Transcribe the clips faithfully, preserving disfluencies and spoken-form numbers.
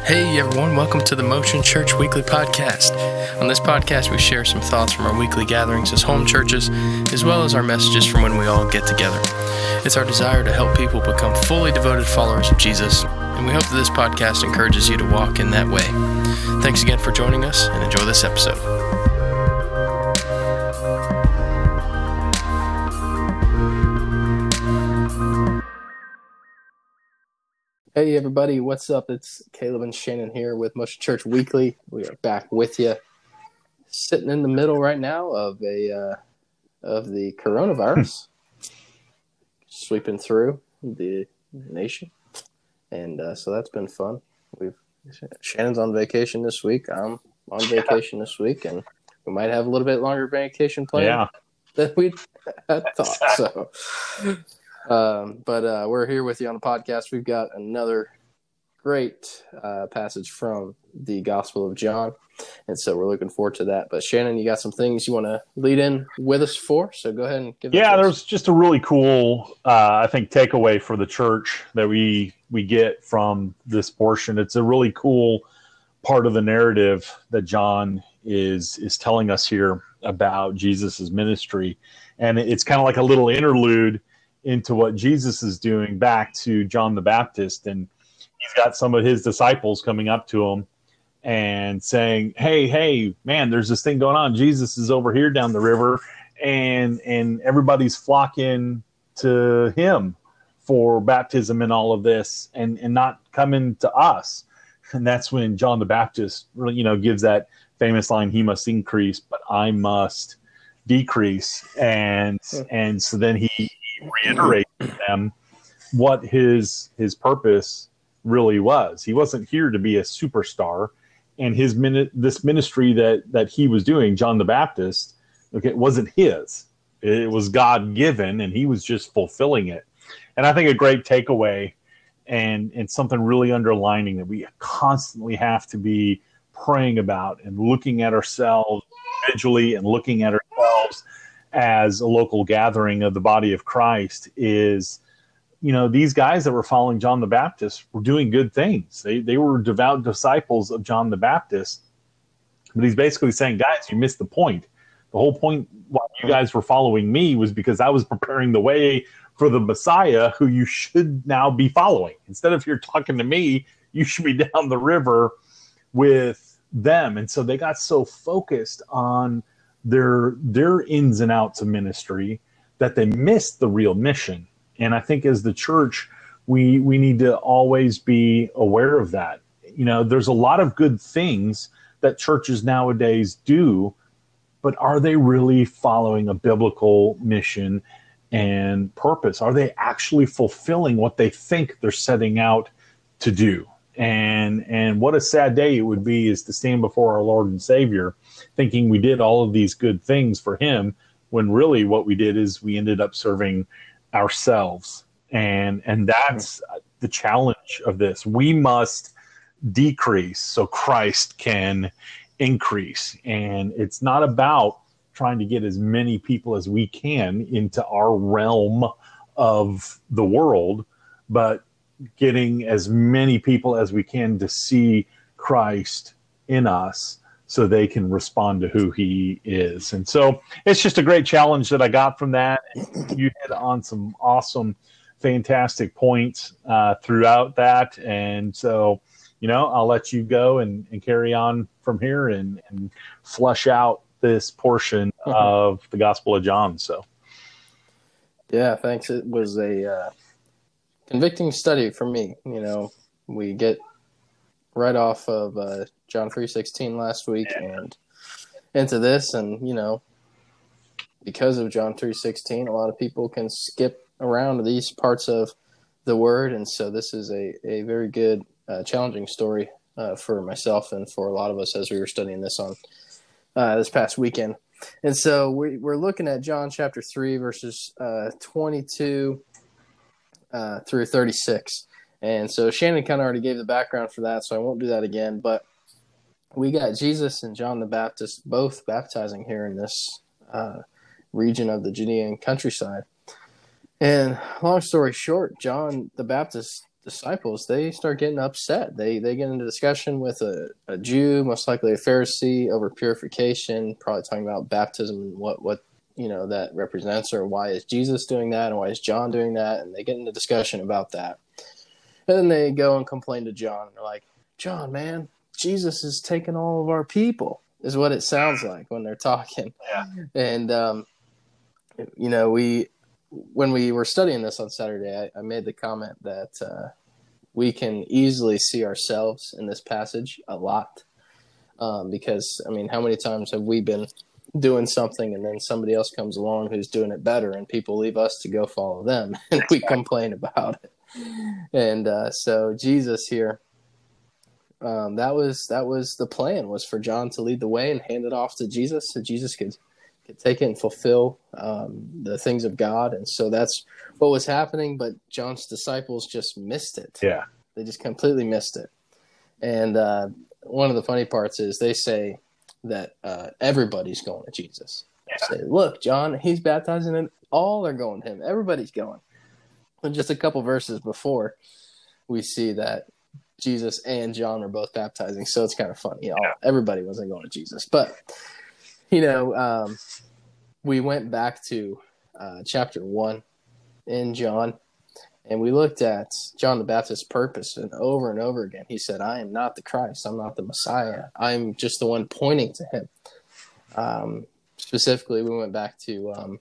Hey everyone, welcome to the Motion Church Weekly Podcast. On this podcast, we share some thoughts from our weekly gatherings as home churches, as well as our messages from when we all get together. It's our desire to help people become fully devoted followers of Jesus, and we hope that this podcast encourages you to walk in that way. Thanks again for joining us, and enjoy this episode. Hey everybody, what's up? It's Caleb and Shannon here with Motion Church Weekly. We are back with you, sitting in the middle right now of a uh, of the coronavirus sweeping through the nation, and uh, so that's been fun. We've Shannon's on vacation this week. I'm on vacation this week, and we might have a little bit longer vacation planned yeah. than we had thought. So. Um, but uh, we're here with you on the podcast. We've got another great uh, passage from the Gospel of John, and so we're looking forward to that. But Shannon, you got some things you want to lead in with us for, so go ahead and give it Yeah, to us. there's just a really cool, uh, I think, takeaway for the church that we we get from this portion. It's a really cool part of the narrative that John is is telling us here about Jesus's ministry, and it's kind of like a little interlude into what Jesus is doing back to John the Baptist. And he's got some of his disciples coming up to him and saying, hey, hey, man, there's this thing going on. Jesus is over here down the river, and and everybody's flocking to him for baptism and all of this, and, and not coming to us. And that's when John the Baptist really, you know, gives that famous line, he must increase, but I must decrease. And and so then he reiterate to them what his his purpose really was. He wasn't here to be a superstar, and his minute this ministry that that he was doing, John the Baptist, okay, it wasn't his. It was God given, and he was just fulfilling it. And I think a great takeaway, and and something really underlining that we constantly have to be praying about and looking at ourselves individually and looking at ourselves as a local gathering of the body of Christ is, you know, these guys that were following John the Baptist were doing good things. They they were devout disciples of John the Baptist. But he's basically saying, guys, you missed the point. The whole point why you guys were following me was because I was preparing the way for the Messiah who you should now be following. Instead of you're talking to me, you should be down the river with them. And so they got so focused on their their ins and outs of ministry that they missed the real mission. And I think as the church, we we need to always be aware of that. You know, there's a lot of good things that churches nowadays do, but are they really following a biblical mission and purpose? Are they actually fulfilling what they think they're setting out to do? And and what a sad day it would be is to stand before our Lord and Savior thinking we did all of these good things for him, when really what we did is we ended up serving ourselves. And and that's the challenge of this. We must decrease so Christ can increase. And it's not about trying to get as many people as we can into our realm of the world, but getting as many people as we can to see Christ in us so they can respond to who he is. And so it's just a great challenge that I got from that. You hit on some awesome, fantastic points uh, throughout that. And so, you know, I'll let you go and, and carry on from here and, and flush out this portion mm-hmm. of the Gospel of John. So, yeah, thanks. It was a uh... convicting study for me. You know, we get right off of uh, John three sixteen last week and into this, and you know, because of John three sixteen, a lot of people can skip around these parts of the word, and so this is a a very good, uh, challenging story uh, for myself and for a lot of us as we were studying this on uh, this past weekend. And so we, we're looking at John chapter three, verses uh, twenty-two. Uh, through thirty-six. And so Shannon kind of already gave the background for that, so I won't do that again. But we got Jesus and John the Baptist both baptizing here in this uh, region of the Judean countryside. And long story short, John the Baptist disciples, they start getting upset. They they get into discussion with a, a Jew, most likely a Pharisee, over purification, probably talking about baptism and what, what you know that represents, or why is Jesus doing that and why is John doing that, and they get into discussion about that. And then they go and complain to John. They're like, John, man, Jesus is taking all of our people, is what it sounds like when they're talking. Yeah. And, um, you know, we, when we were studying this on Saturday, I, I made the comment that uh, we can easily see ourselves in this passage a lot. Um, because, I mean, how many times have we been doing something and then somebody else comes along who's doing it better and people leave us to go follow them and we complain about it. And uh, so Jesus here, um, that was that was the plan, was for John to lead the way and hand it off to Jesus so Jesus could, could take it and fulfill um, the things of God. And so that's what was happening, but John's disciples just missed it. Yeah. They just completely missed it. And uh, one of the funny parts is they say that uh, everybody's going to Jesus. Yeah. They say, look, John, he's baptizing, and all are going to him. Everybody's going. And just a couple verses before, we see that Jesus and John are both baptizing. So it's kind of funny. You know, everybody wasn't going to Jesus. But, you know, um, we went back to uh, chapter one in John, and we looked at John the Baptist's purpose. And over and over again, he said, I am not the Christ. I'm not the Messiah. I'm just the one pointing to him. Um, specifically, we went back to um,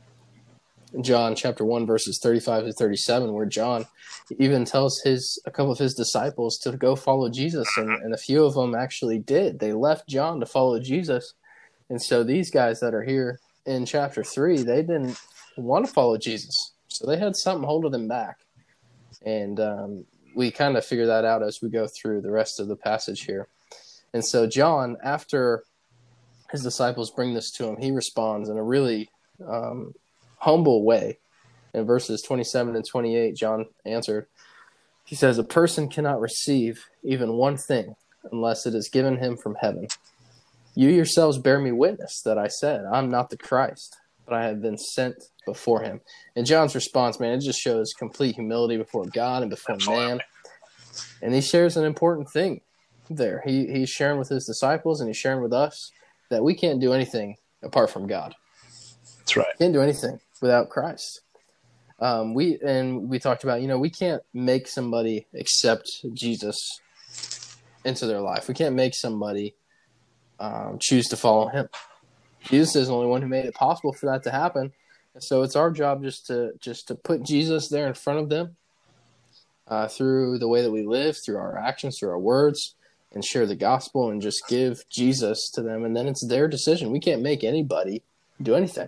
John chapter one, verses thirty-five to thirty-seven, where John even tells his a couple of his disciples to go follow Jesus, and, and a few of them actually did. They left John to follow Jesus. And so these guys that are here in chapter three, they didn't want to follow Jesus. So they had something holding them back. And um, we kind of figure that out as we go through the rest of the passage here. And so John, after his disciples bring this to him, he responds in a really um, humble way. In verses twenty-seven and twenty-eight, John answered, he says, a person cannot receive even one thing unless it is given him from heaven. You yourselves bear me witness that I said, I'm not the Christ, but I have been sent before him. And John's response, man, it just shows complete humility before God and before man. And he shares an important thing there. He He's sharing with his disciples, and he's sharing with us that we can't do anything apart from God. That's right. We can't do anything without Christ. Um, we and we talked about, you know, we can't make somebody accept Jesus into their life. We can't make somebody um, choose to follow him. Jesus is the only one who made it possible for that to happen. And so it's our job just to just to put Jesus there in front of them uh, through the way that we live, through our actions, through our words, and share the gospel and just give Jesus to them. And then it's their decision. We can't make anybody do anything.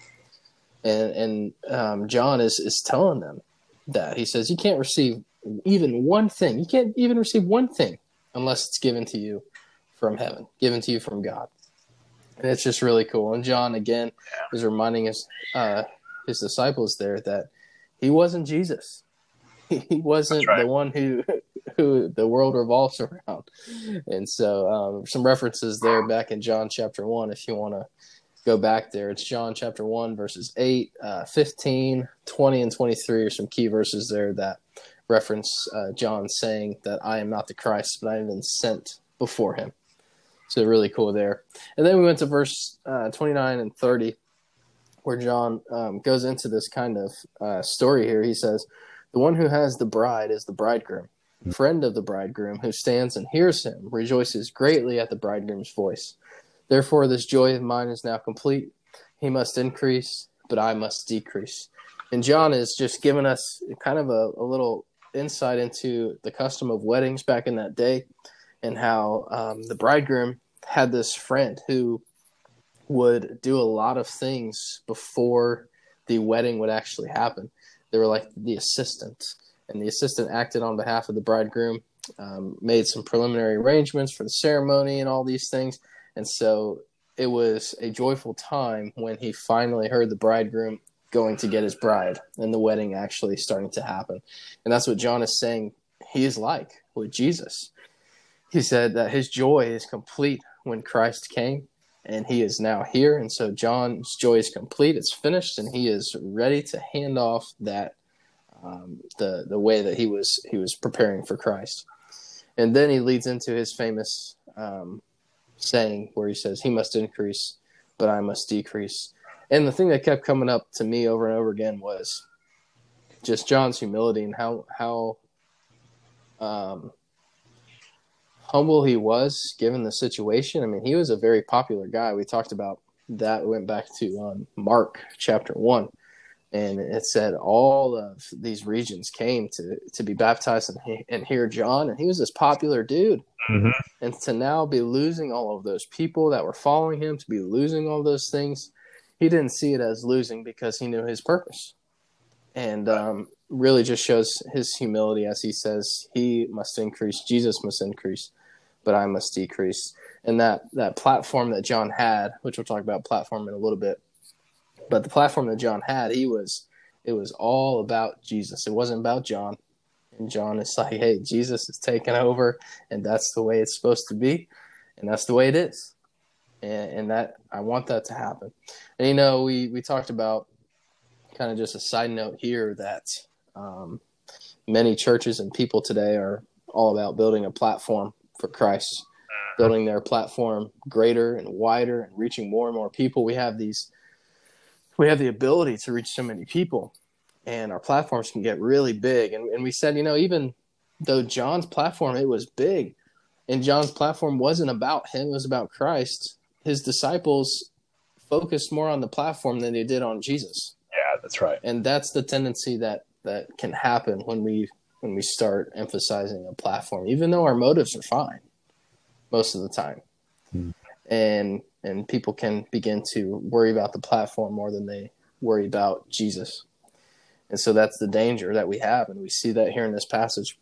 And and um, John is, is telling them that. He says, you can't receive even one thing. You can't even receive one thing unless it's given to you from heaven, given to you from God. And it's just really cool. And John, again, is reminding his, uh, his disciples there that he wasn't Jesus. He wasn't right. the one who who the world revolves around. And so um, some references there back in John chapter one, if you want to go back there. It's John chapter one, verses eight, uh, fifteen, twenty, and twenty-three are some key verses there that reference uh, John saying that I am not the Christ, but I have been sent before him. So really cool there. And then we went to verse uh, twenty-nine and thirty, where John um, goes into this kind of uh, story here. He says, the one who has the bride is the bridegroom. Friend of the bridegroom who stands and hears him rejoices greatly at the bridegroom's voice. Therefore, this joy of mine is now complete. He must increase, but I must decrease. And John is just giving us kind of a, a little insight into the custom of weddings back in that day, and how um, the bridegroom had this friend who would do a lot of things before the wedding would actually happen. They were like the assistant, and the assistant acted on behalf of the bridegroom, um, made some preliminary arrangements for the ceremony and all these things. And so it was a joyful time when he finally heard the bridegroom going to get his bride and the wedding actually starting to happen. And that's what John is saying he is like with Jesus. He said that his joy is complete when Christ came, and he is now here. And so John's joy is complete. It's finished, and he is ready to hand off that um, the the way that he was he was preparing for Christ. And then he leads into his famous um, saying where he says, "He must increase, but I must decrease." And the thing that kept coming up to me over and over again was just John's humility and how how um, humble he was given the situation. I mean, he was a very popular guy. We talked about that. We went back to um, Mark chapter one. And it said all of these regions came to, to be baptized and, and hear John. And he was this popular dude. Mm-hmm. And to now be losing all of those people that were following him, to be losing all those things, he didn't see it as losing because he knew his purpose. And um, really just shows his humility as he says, he must increase, Jesus must increase, but I must decrease. And that, that platform that John had, which we'll talk about platform in a little bit, but the platform that John had, he was, it was all about Jesus. It wasn't about John. And John is like, hey, Jesus is taking over, and that's the way it's supposed to be, and that's the way it is. And, and that I want that to happen. And, you know, we, we talked about kind of just a side note here that um, many churches and people today are all about building a platform for Christ, building their platform greater and wider and reaching more and more people. We have these We have the ability to reach so many people, and our platforms can get really big. And, and we said, you know, even though John's platform, it was big, and John's platform wasn't about him, it was about Christ. His disciples focused more on the platform than they did on Jesus. Yeah, that's right. And that's the tendency that, that can happen when we when we start emphasizing a platform, even though our motives are fine most of the time. Hmm. And and people can begin to worry about the platform more than they worry about Jesus. And so that's the danger that we have, and we see that here in this passage.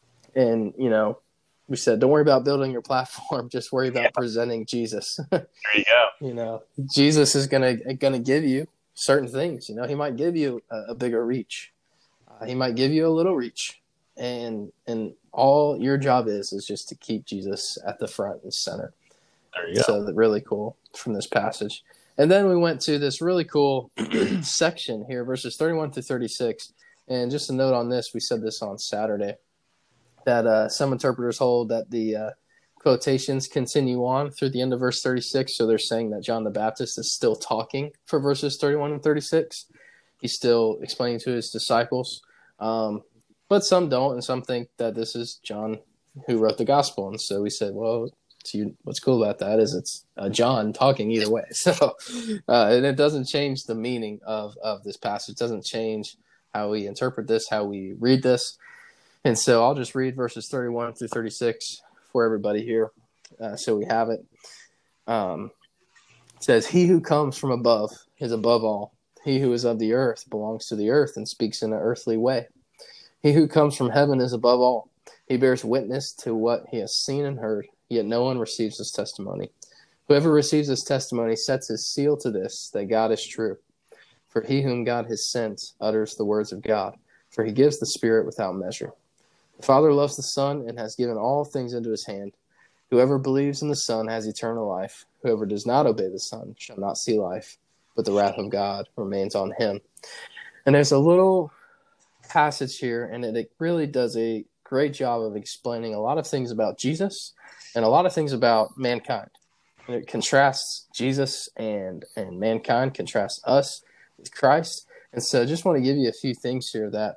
And, you know, we said, don't worry about building your platform, just worry about yeah. presenting Jesus. There you go. You know, Jesus is going to going to give you certain things. You know, he might give you a, a bigger reach. Uh, he might give you a little reach. And and all your job is is just to keep Jesus at the front and center. There you go. So that's really cool from this passage. And then we went to this really cool section here, verses thirty-one through thirty-six. And just a note on this, we said this on Saturday, that uh, some interpreters hold that the uh, quotations continue on through the end of verse thirty-six. So they're saying that John the Baptist is still talking for verses thirty-one and thirty-six. He's still explaining to his disciples. Um, but some don't, and some think that this is John who wrote the gospel. And so we said, well, to you, what's cool about that is it's uh, John talking either way. So, uh, and it doesn't change the meaning of, of this passage. It doesn't change how we interpret this, how we read this. And so I'll just read verses thirty-one through thirty-six for everybody here. Uh, so we have it. Um, it says, he who comes from above is above all. He who is of the earth belongs to the earth and speaks in an earthly way. He who comes from heaven is above all. He bears witness to what he has seen and heard, yet no one receives his testimony. Whoever receives his testimony sets his seal to this, that God is true. For he whom God has sent utters the words of God, for he gives the Spirit without measure. The Father loves the Son and has given all things into his hand. Whoever believes in the Son has eternal life. Whoever does not obey the Son shall not see life, but the wrath of God remains on him. And there's a little passage here, and it, it really does a great job of explaining a lot of things about Jesus and a lot of things about mankind. And it contrasts Jesus and, and mankind, contrasts us with Christ. And so I just want to give you a few things here that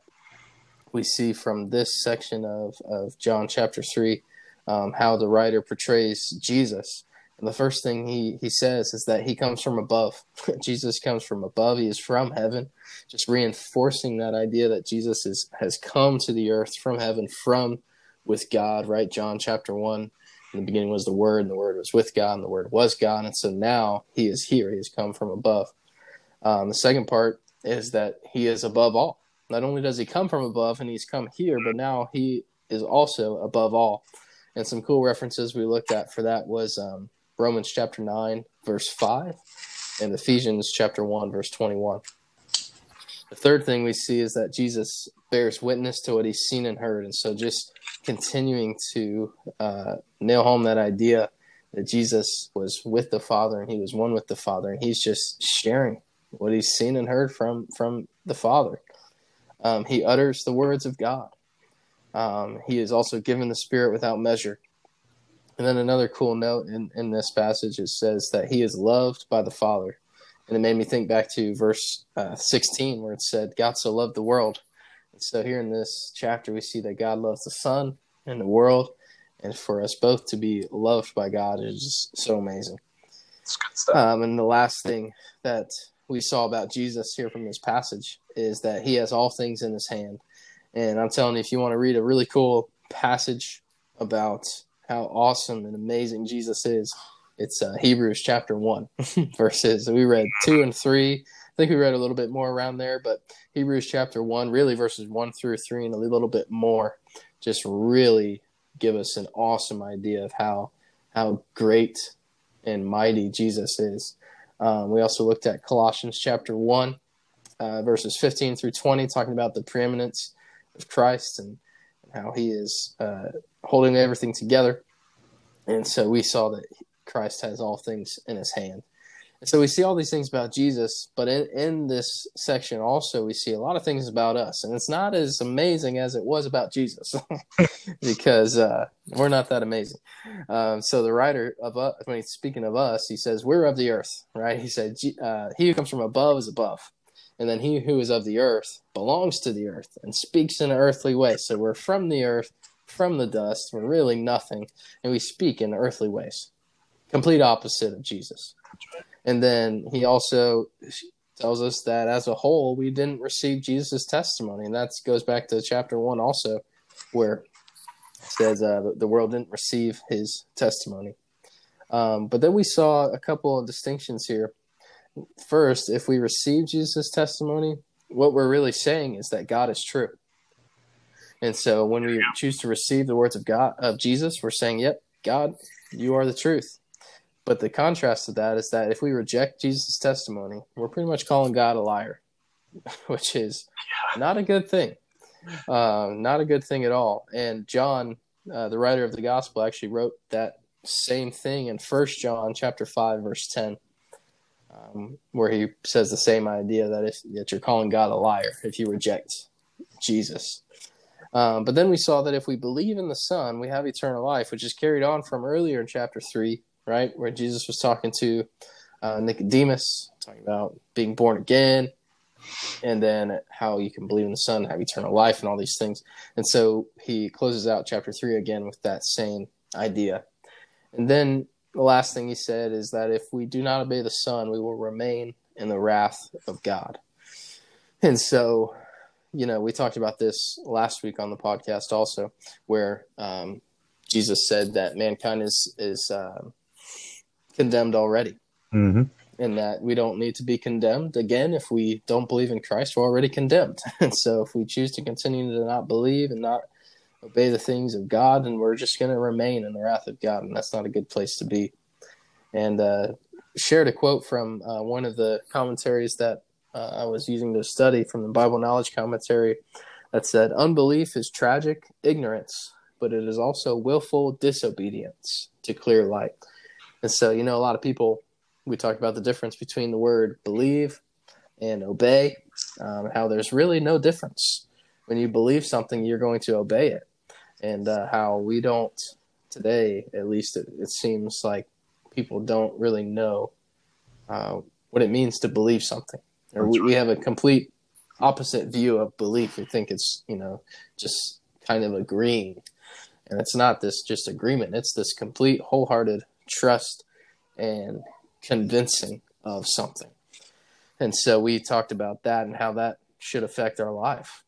we see from this section of, of John chapter three, um, how the writer portrays Jesus. And the first thing he, he says is that he comes from above. Jesus comes from above. He is from heaven, just reinforcing that idea that Jesus is, has come to the earth from heaven, from with God, right? John chapter one, in the beginning was the Word, and the Word was with God, and the Word was God. And so now he is here. He has come from above. Um, the second part is that he is above all. Not only does he come from above and he's come here, but now he is also above all. And some cool references we looked at for that was um, Romans chapter nine, verse five, and Ephesians chapter one, verse twenty-one. The third thing we see is that Jesus bears witness to what he's seen and heard. And so just continuing to uh, nail home that idea that Jesus was with the Father and he was one with the Father, and he's just sharing what he's seen and heard from, from the Father. Um, he utters the words of God. Um, he is also given the Spirit without measure. And then another cool note in, in this passage, it says that he is loved by the Father. And it made me think back to verse uh, sixteen, where it said, God so loved the world. And so here in this chapter, we see that God loves the Son and the world. And for us both to be loved by God is just so amazing. It's good stuff. Um, and the last thing that we saw about Jesus here from this passage is that he has all things in his hand. And I'm telling you, if you want to read a really cool passage about how awesome and amazing Jesus is, it's uh, Hebrews chapter one, verses. We read two and three. I think we read a little bit more around there, but Hebrews chapter one, really verses one through three and a little bit more, just really give us an awesome idea of how how great and mighty Jesus is. Um, we also looked at Colossians chapter one, uh, verses fifteen through twenty, talking about the preeminence of Christ and, and how he is uh, holding everything together. And so we saw that Christ has all things in his hand. And so we see all these things about Jesus, but in, in this section also we see a lot of things about us. And it's not as amazing as it was about Jesus because uh, we're not that amazing. Um, so the writer of us, when he's speaking of us, he says, we're of the earth, right? He said, uh, he who comes from above is above. And then he who is of the earth belongs to the earth and speaks in an earthly way. So we're from the earth, from the dust. We're really nothing. And we speak in earthly ways. Complete opposite of Jesus. And then he also tells us that as a whole, we didn't receive Jesus' testimony. And that goes back to chapter one also, where it says uh, the world didn't receive his testimony. Um, but then we saw a couple of distinctions here. First, if we receive Jesus' testimony, what we're really saying is that God is true. And so when we choose to receive the words of God, of Jesus, we're saying, yep, God, you are the truth. But the contrast to that is that if we reject Jesus' testimony, we're pretty much calling God a liar, which is not a good thing. Uh, not a good thing at all. And John, uh, the writer of the gospel, actually wrote that same thing in First John chapter five, verse ten, um, where he says the same idea that if that you're calling God a liar if you reject Jesus. Um, but then we saw that if we believe in the Son, we have eternal life, which is carried on from earlier in chapter three, right, where Jesus was talking to uh, Nicodemus, talking about being born again, and then how you can believe in the Son, have eternal life, and all these things. And so he closes out chapter three again with that same idea. And then the last thing he said is that if we do not obey the Son, we will remain in the wrath of God. And so, you know, we talked about this last week on the podcast also, where um, Jesus said that mankind is is uh, condemned already, mm-hmm. and that we don't need to be condemned again. If we don't believe in Christ, we're already condemned. And so if we choose to continue to not believe and not obey the things of God, then we're just going to remain in the wrath of God, and that's not a good place to be. And uh, shared a quote from uh, one of the commentaries that uh, I was using to study from the Bible Knowledge Commentary that said, unbelief is tragic ignorance, but it is also willful disobedience to clear light. And so, you know, a lot of people, we talked about the difference between the word believe and obey, um, how there's really no difference. When you believe something, you're going to obey it. And uh, how we don't today, at least it, it seems like people don't really know uh, what it means to believe something. Or we, we have a complete opposite view of belief. We think it's, you know, just kind of agreeing. And it's not this just agreement. It's this complete wholehearted trust and convincing of something. And so we talked about that and how that should affect our life.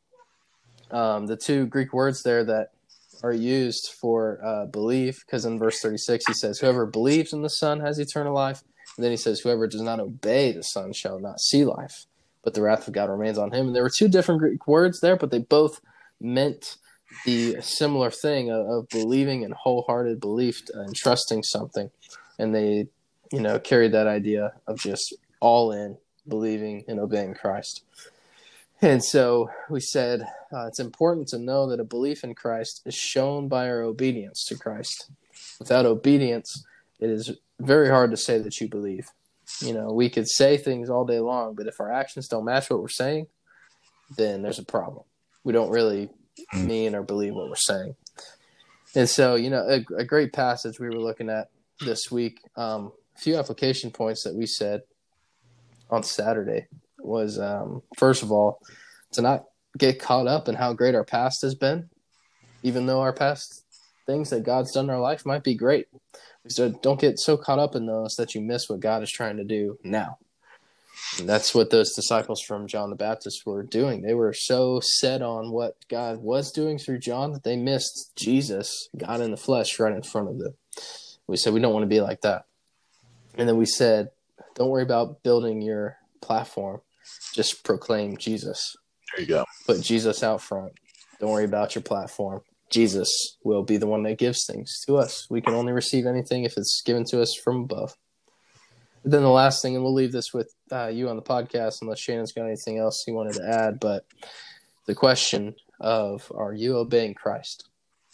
Um, the two Greek words there that are used for uh, believe, because in verse thirty-six he says, whoever believes in the Son has eternal life. And then he says, whoever does not obey the Son shall not see life, but the wrath of God remains on him. And there were two different Greek words there, but they both meant the similar thing of, of believing and wholehearted belief and trusting something. And they, you know, carried that idea of just all in believing and obeying Christ. And so we said uh, it's important to know that a belief in Christ is shown by our obedience to Christ. Without obedience, it is very hard to say that you believe. You know, we could say things all day long, but if our actions don't match what we're saying, then there's a problem. we don't really mean or believe what we're saying. And so, you know, a, a great passage we were looking at this week, um, a few application points that we said on Saturday was, um, first of all, to not get caught up in how great our past has been, even though our past things that God's done in our life might be great. So don't get so caught up in those that you miss what God is trying to do now. And that's what those disciples from John the Baptist were doing. They were so set on what God was doing through John that they missed Jesus, God in the flesh, right in front of them. We said we don't want to be like that. And then we said, don't worry about building your platform. Just proclaim Jesus. There you go. Put Jesus out front. Don't worry about your platform. Jesus will be the one that gives things to us. We can only receive anything if it's given to us from above. But then the last thing, and we'll leave this with uh, you on the podcast unless Shannon's got anything else he wanted to add, but the question of, are you obeying Christ?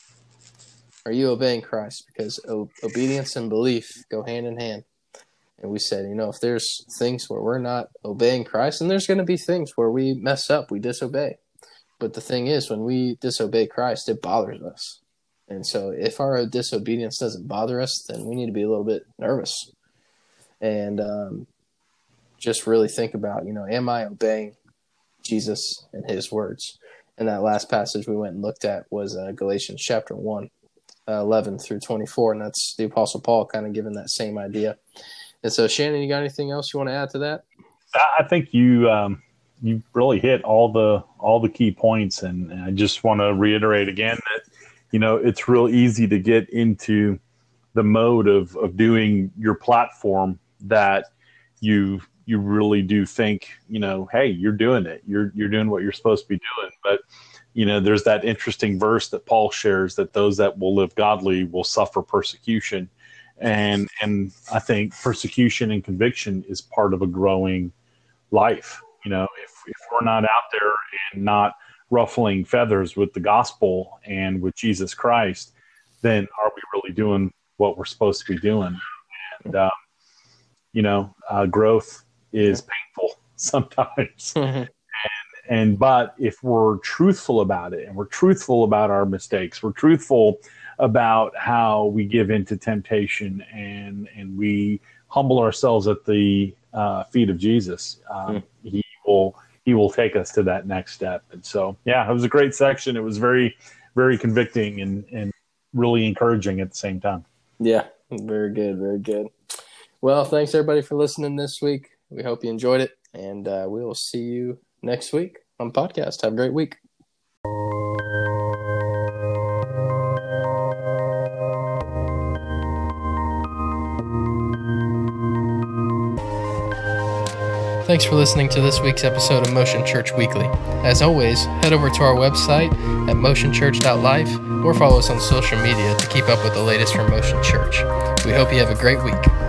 Are you obeying Christ? Because o- obedience and belief go hand in hand. And we said, you know, if there's things where we're not obeying Christ, and there's going to be things where we mess up, we disobey. But the thing is, when we disobey Christ, it bothers us. And so if our disobedience doesn't bother us, then we need to be a little bit nervous. And um, just really think about, you know, am I obeying Jesus and his words? And that last passage we went and looked at was uh, Galatians chapter one, uh, eleven through twenty-four. And that's the Apostle Paul kind of giving that same idea. And so, Shannon, you got anything else you want to add to that? I think you um, you really hit all the all the key points. And, and I just want to reiterate again that, you know, it's real easy to get into the mode of, of doing your platform that you you really do think, you know, hey, you're doing it. You're you're doing what you're supposed to be doing. But, you know, there's that interesting verse that Paul shares that those that will live godly will suffer persecution. And and I think persecution and conviction is part of a growing life. You know, if, if we're not out there and not ruffling feathers with the gospel and with Jesus Christ, then are we really doing what we're supposed to be doing? And, um, you know, uh, growth is painful sometimes. and, and but if we're truthful about it and we're truthful about our mistakes, we're truthful about how we give into temptation and and we humble ourselves at the uh, feet of Jesus, um, mm. he will he will take us to that next step. And so, yeah, it was a great section. It was very, very convicting and, and really encouraging at the same time. Yeah, very good, very good. Well, thanks everybody for listening this week. We hope you enjoyed it, and uh, we will see you next week on the podcast. Have a great week. Thanks for listening to this week's episode of Motion Church Weekly. As always, head over to our website at motion church dot life or follow us on social media to keep up with the latest from Motion Church. We hope you have a great week.